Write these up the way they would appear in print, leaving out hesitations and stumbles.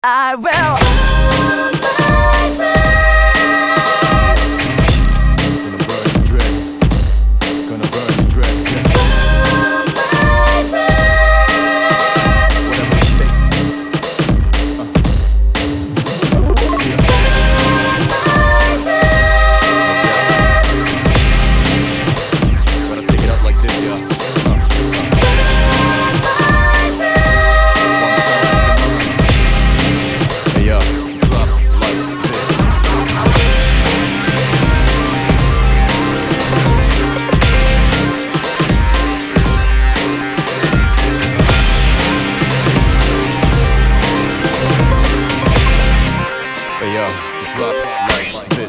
I will. Gonna burn the dread, yes. Whatever it takes. Gotta take it out like this, yeah. Hey, yo, drop like this. Hey, yo, drop like this.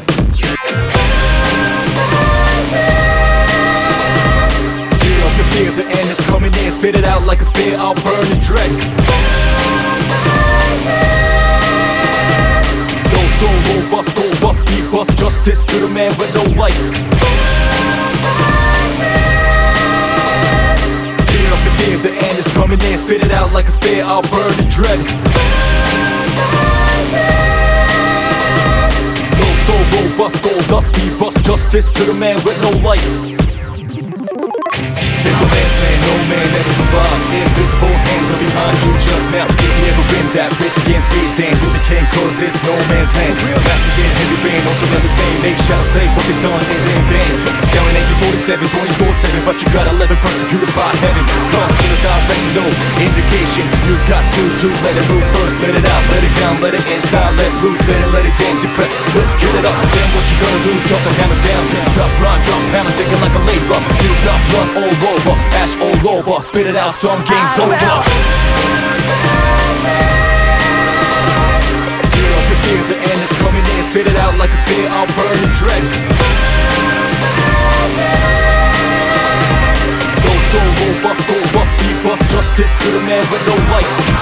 Tear up your fear, the end is coming in. Spit it out like a spear, I'll burn the dread. No soul, robust, beat bust, justice to the man with no light. Tear up your fear, the end is coming in. Spit it out like a spear, I'll burn the dread. No soul, robust, beat bust, justice to the man with no light. There's no man's man, no man ever survived. Invisible hands are behind you just now. If you ever been that bitch against stage, then you became cause it's no man's land. Masters in heavy rain, ultimately fame. They shall stay, what they've done is in vain. Staring at you 47, 24/7, but you got 11 persecuted by heaven. Comes with a directional indication. You got to let it move first, let it out, let it down, let it inside, let loose, let it in, depress. Let's get it up, then what you gonna do? Drop the hammer down, drop run, drop hammer, ticking like a labor. You got blood all over, ash all over, spit it out, some game's over. Tear up your fear, the end is coming in. Spit it out like a spear, I'll burn the dread. No soul, robust, beat bust, justice to the man with no light.